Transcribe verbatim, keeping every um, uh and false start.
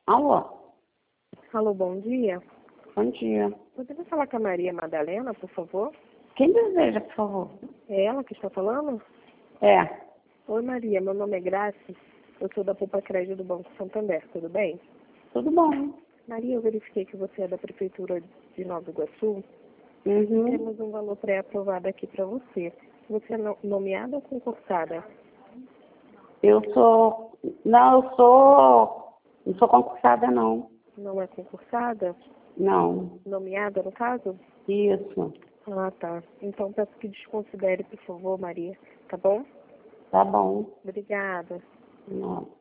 Alô, Alô, bom dia. bom dia. Poderia falar com a Maria Madalena, por favor? Quem deseja, por favor? É ela que está falando? É, Oi, Maria, meu nome é Grace. Eu sou da Poupa Crédito do Banco Santander, tudo bem? tudo bom. Maria, eu verifiquei que você é da Prefeitura de Nova Iguaçu. Uhum. Temos um valor pré-aprovado aqui para você. Você é no- nomeada ou concursada? Eu sou... Não, eu sou... Não sou concursada, não. Não é concursada? Não. Nomeada, no caso? Isso. Ah, tá. Então peço que desconsidere, por favor, Maria. Tá bom? Tá bom. Obrigada. Não.